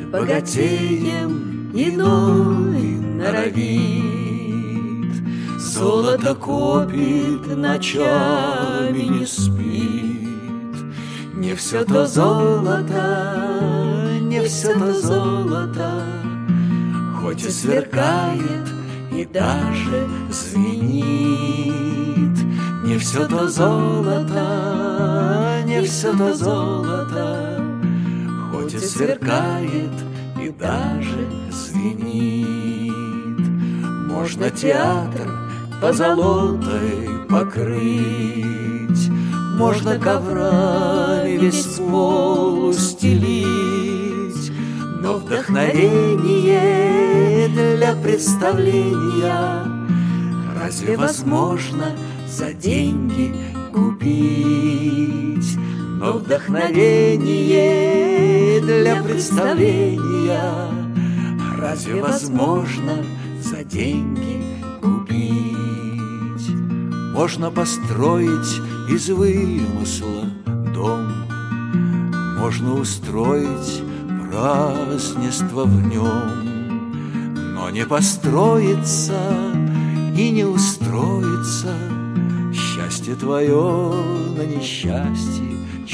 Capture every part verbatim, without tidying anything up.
богатеем иной норовит. Золото копит, ночами не спит. Не все то золото, не все то золото, хоть и сверкает и даже звенит. Не все то золото, не все то золото, хоть и сверкает и даже звенит. Можно театр позолотой покрыть, можно коврами весь пол устелить, но вдохновение для представления разве возможно за деньги купить? Но вдохновение для представления разве возможно за деньги купить? Можно построить из вымысла дом, можно устроить празднество в нем, но не построится и не устроится счастье твое на несчастье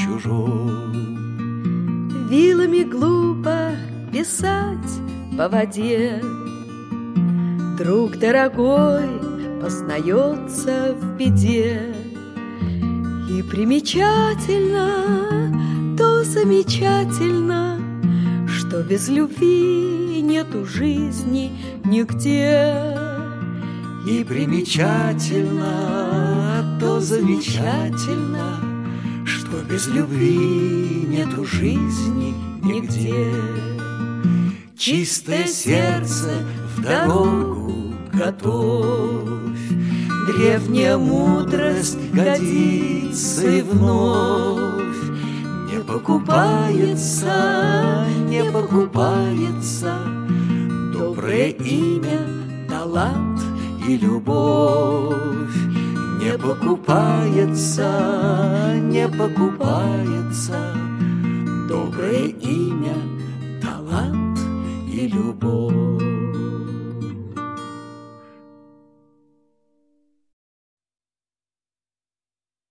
чужом. Вилами глупо писать по воде, друг дорогой познается в беде. И примечательно, то замечательно, что без любви нету жизни нигде. И примечательно, то замечательно, что без любви нету жизни нигде. Чистое сердце в дорогу готовь, древняя мудрость годится и вновь. Не покупается, не покупается доброе имя, талант и любовь. Не покупается, не покупается доброе имя, талант и любовь.